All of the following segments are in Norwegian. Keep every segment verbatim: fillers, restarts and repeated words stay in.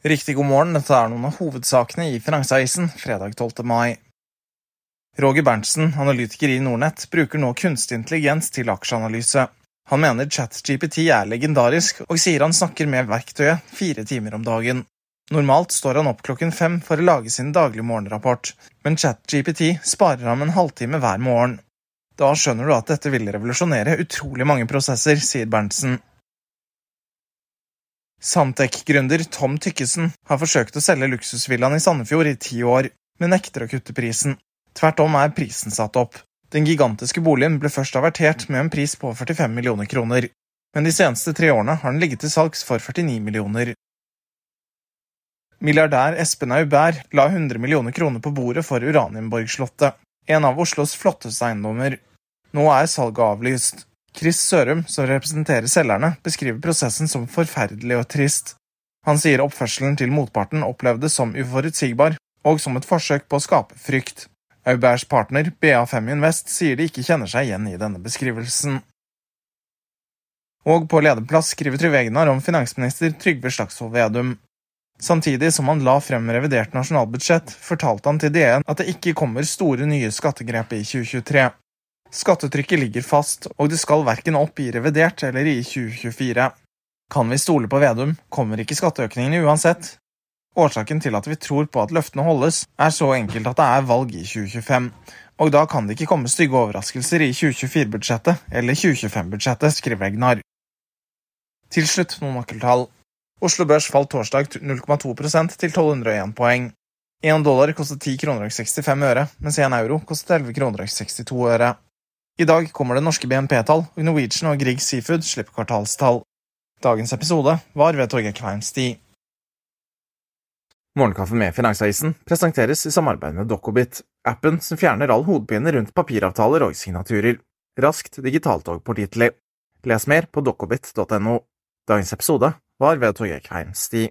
Riktig god morgen, dette er noen av hovedsakene i Finansavisen, fredag tolvte mai. Roger Berntsen, analytiker i Nordnet, bruker nå kunstig intelligens til aksjeanalyse. Han mener ChatGPT er legendarisk, og sier han snakker med verktøyet fire timer om dagen. Normalt står han opp klokken fem for å lage sin daglige morgenrapport, men ChatGPT sparer ham en halvtime hver morgen. Da skjønner du at dette vil revolusjonere utrolig mange prosesser, sier Berntsen. Samtec-gründer Tom Tykkesen har forsøkt å selge luksusvillaen i Sandefjord i ti år, men nekter å kutte prisen. Tvert om er prisen satt opp. Den gigantiske boligen ble først avertert med en pris på førtifem millioner kroner, men de seneste tre årene har den ligget til salgs for førtini millioner. Milliardær Espen Aubert la hundre millioner kroner på bordet for Uranienborg-slottet, en av Oslos flotteste eiendommer. Nå er salget avlyst. Chris Sørum, som representerer selgerne, beskriver prosessen som forferdelig og trist. Han sier oppførselen til motparten opplevdes som uforutsigbar, og som et forsøk på å skape frykt. Auberts partner, B A fem Invest, sier de ikke kjenner seg igjen i denne beskrivelsen. Og på lederplass skriver Trygve Egnar om finansminister Trygve Slagsvold Vedum. Samtidig som han la frem revidert nasjonalbudsjett, fortalte han til D N at det ikke kommer store nye skattegrep i tjue tjuetre. Skattetrykket ligger fast, og det skal hverken opp i revidert eller i tjue tjuefire. Kan vi stole på Vedum, kommer ikke skatteøkningene uansett. Årsaken til at vi tror på at løftene holdes, er så enkelt at det er valg i tjue tjuefem, og da kan det ikke komme stygge overraskelser i tjue tjuefire-budsjettet eller tjue tjuefem-budsjettet, skriver Egnar. Til slutt noen nøkkeltall. Oslo Børs falt torsdag null komma to prosent til tolv hundre og en poeng. En dollar kostet ti kroner og sekstifem øre, mens en euro kostet elleve kroner og sekstito øre. I dag kommer det norske B N P-tall, og Norwegian og Grieg Seafood slipper kvartalstall. Dagens episode var ved Torgeir Kveinsti. Morgenkaffe med Finansavisen presenteres i samarbeid med Dokobit, appen som fjerner all hodepine rundt papiravtaler og signaturer. Raskt digitalt og pålitelig. Les mer på dokobit punktum no. Dagens episode var ved Torgeir Kveinsti.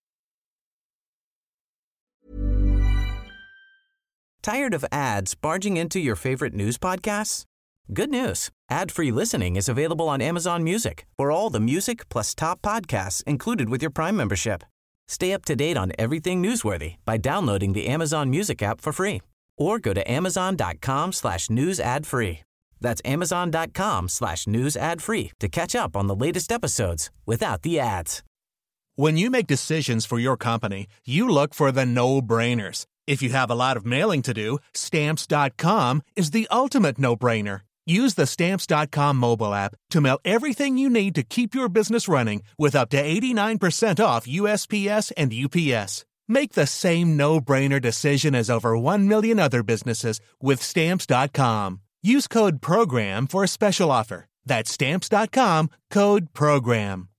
Tired of ads barging into your favorite news podcasts? Good news. Ad-free listening is available on Amazon Music for all the music plus top podcasts included with your Prime membership. Stay up to date on everything newsworthy by downloading the Amazon Music app for free or go to amazon.com slash news ad free. That's amazon.com slash news ad free to catch up on the latest episodes without the ads. When you make decisions for your company, you look for the no-brainers. If you have a lot of mailing to do, stamps dot com is the ultimate no-brainer. Use the stamps dot com mobile app to mail everything you need to keep your business running with up to eighty-nine percent off U S P S and U P S. Make the same no-brainer decision as over one million other businesses with stamps dot com. Use code PROGRAM for a special offer. That's stamps dot com, code PROGRAM.